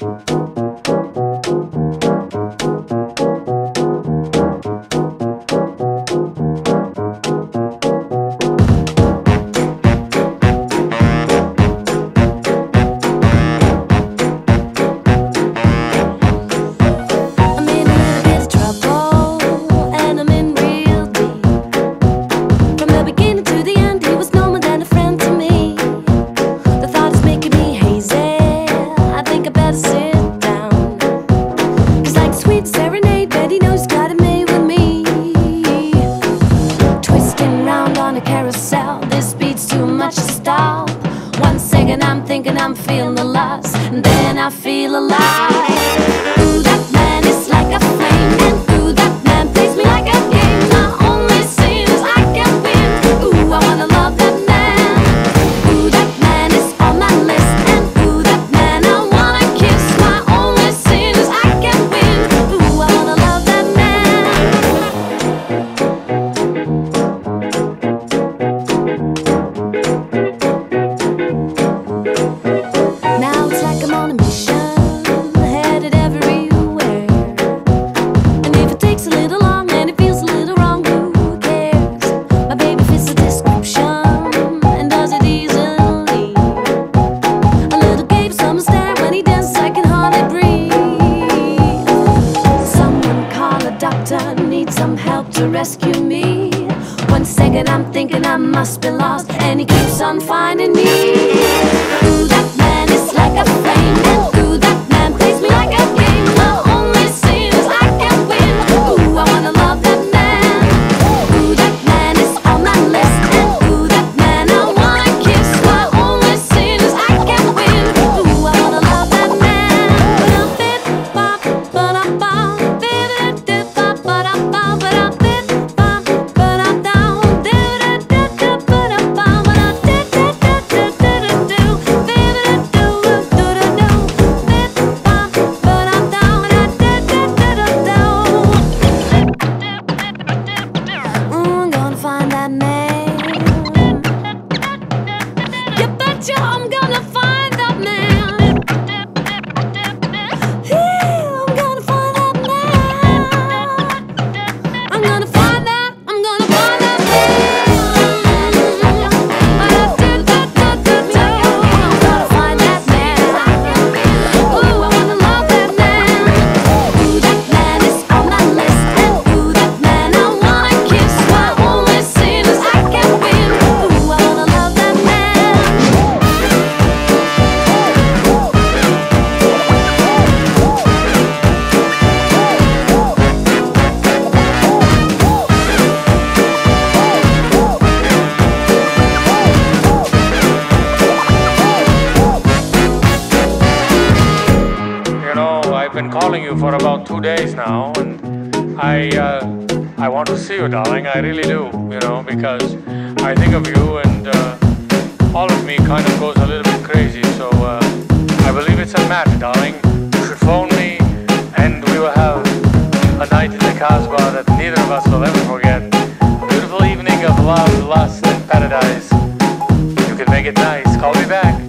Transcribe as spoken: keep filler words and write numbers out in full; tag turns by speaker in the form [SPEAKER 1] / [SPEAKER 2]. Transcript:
[SPEAKER 1] This beat's too much to stop. One second I'm thinking I'm feeling the loss, and then I feel alive. Ooh, that man is like a flame, and ooh, that man plays me like a game. My only sin is I can win. Ooh, I wanna love that man. Ooh, that man is on my list, and ooh, that man I wanna kiss. My only sin is I can win. Ooh, I wanna love that man. Now it's like I'm on a mission, headed everywhere. And if it takes a little long and it feels a little wrong, who cares? My baby fits the description and does it easily. A little gave some a stare when he dances, I can hardly breathe. Someone call a doctor, need some help to rescue me. One second I'm thinking I must be lost, and he keeps on finding me. Ooh, that man is like a flame, and ooh, that man plays me like a game. My only sin is I can win. Ooh, I wanna love that man. Ooh, that man is on my list, and ooh, that man I wanna kiss. My only sin is I can win. Ooh, I wanna love that man. I'm gonna find that man. You betcha I'm gonna find that man. Yeah, I'm gonna find that man. I'm gonna find that, I'm gonna find that man. I'm gonna find that man. Ooh, I wanna love that man. Ooh, that man is on my list, and ooh, that man I wanna kiss. My only sin is I can win. Ooh, I wanna love that man.
[SPEAKER 2] You know, I've been calling you for about two days now, and I, uh, I want to see you, darling. I really do, you know, because I think of you, and uh, all of me kind of goes a little bit crazy. So uh, I believe it's a match, darling. You should phone me, and we will have a night in the Casbah that neither of us will ever forget. Beautiful evening of love, lust, and paradise. You can make it nice. Call me back.